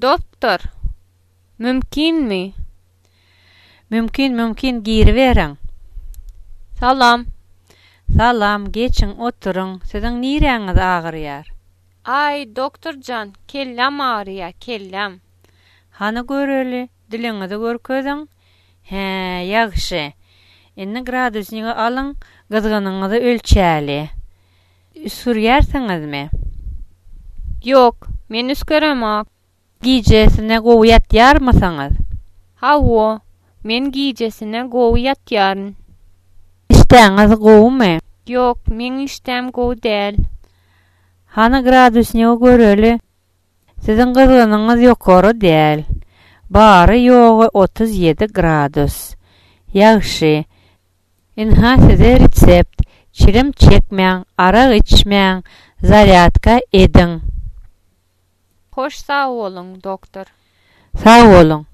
Doktor, mümkinmi? Mümkin giriveriň. Salam. Salam, geçin oturun. Sizin nireňiz agyrýar? Ay, doktorcan, kellem ağrıya, kellem. Hany göreli, diliňizi görkezin. He, ýagşy. Indi gradusnyňy alyň, gyzgynyňyzy ölçäli. Sürýärsiňizmi? Yok, men üskeremok. Gijesine gowy ýatýarmysyňyz? Hawo, men gijesine gowy ýatýaryn. İştäňiz gowmy? Yok, men iştem gowy däl. Hany gradusnyňy göreli. Sizin gyzgynyňyz ýokary däl. Bary ýogy 37 gradus. Ýagşy. Inha size resept. Çirim çekmeň, araq içmeň, zaryadka edin. Hoş sağ olun, doktor. Sağ olun.